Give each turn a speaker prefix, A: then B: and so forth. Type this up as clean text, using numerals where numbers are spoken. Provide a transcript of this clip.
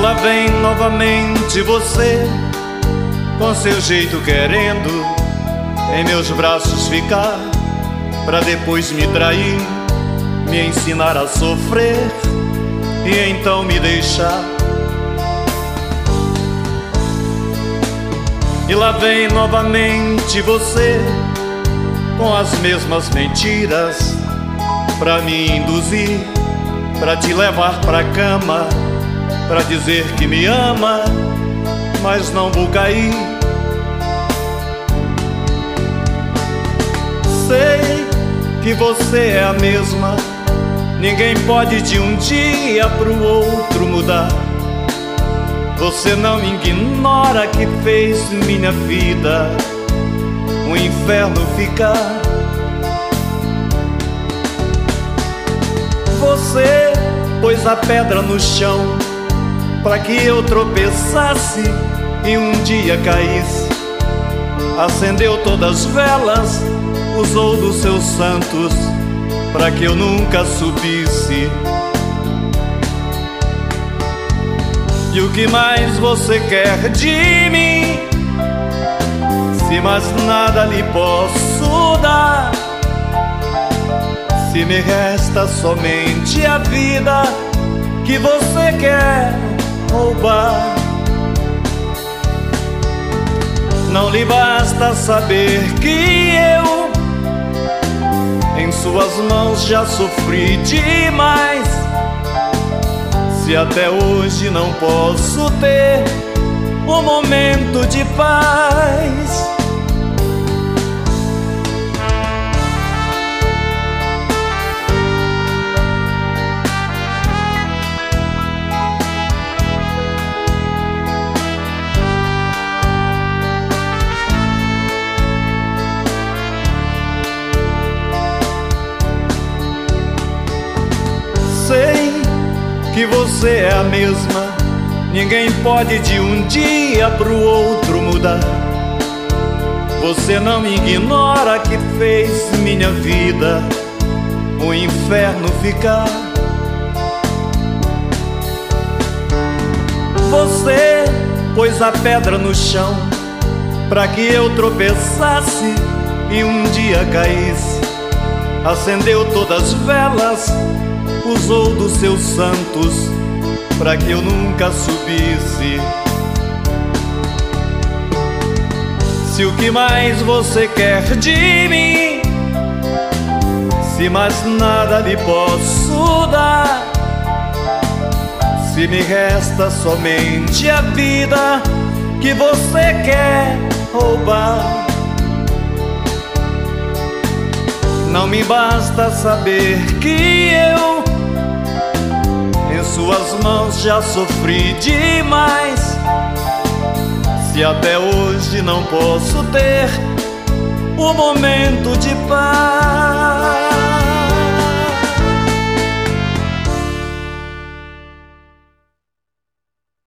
A: lá vem novamente você, com seu jeito querendo em meus braços ficar, pra depois me trair, me ensinar a sofrer e então me deixar. E lá vem novamente você, com as mesmas mentiras, pra me induzir, pra te levar pra cama, pra dizer que me ama, mas não vou cair. Sei que você é a mesma, ninguém pode de um dia pro outro mudar. Você não me ignora que fez minha vida um inferno ficar. Você pôs a pedra no chão pra que eu tropeçasse e um dia caísse. Acendeu todas as velas, usou dos seus santos pra que eu nunca subisse. E o que mais você quer de mim? Se mais nada lhe posso dar, se me resta somente a vida que você quer roubar. Não lhe basta saber que eu em suas mãos já sofri demais. Se até hoje não posso ter um momento de paz. Sei que você é a mesma, ninguém pode de um dia pro outro mudar. Você não me ignora que fez minha vida um inferno ficar. Você pôs a pedra no chão pra que eu tropeçasse e um dia caísse. Acendeu todas as velas, usou dos seus santos pra que eu nunca subisse. Se o que mais você quer de mim, se mais nada lhe posso dar, se me resta somente a vida que você quer roubar. Não me basta saber que eu em suas mãos já sofri demais. Se até hoje não posso ter um momento de paz.